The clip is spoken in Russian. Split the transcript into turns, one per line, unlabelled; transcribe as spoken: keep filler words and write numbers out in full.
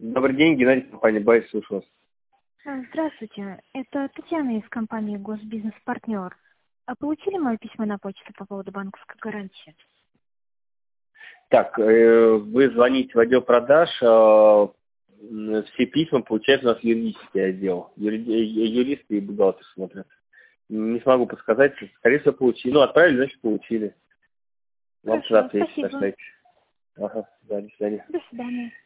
Добрый день, Геннадий, компания Байс, слушаю вас.
А, Здравствуйте, это Татьяна из компании Госбизнес-партнер. А получили мое письмо на почту по поводу банковской гарантии?
Так, э, вы звоните в отдел продаж, э, все письма получают у нас юридический отдел. Юри- юристы и бухгалтеры смотрят. Не смогу подсказать, скорее всего, получили. Ну, отправили, значит, получили. Вам
Хорошо,
сюда ответить,
спасибо.
сошлете. Ага, да, до свидания.
До свидания.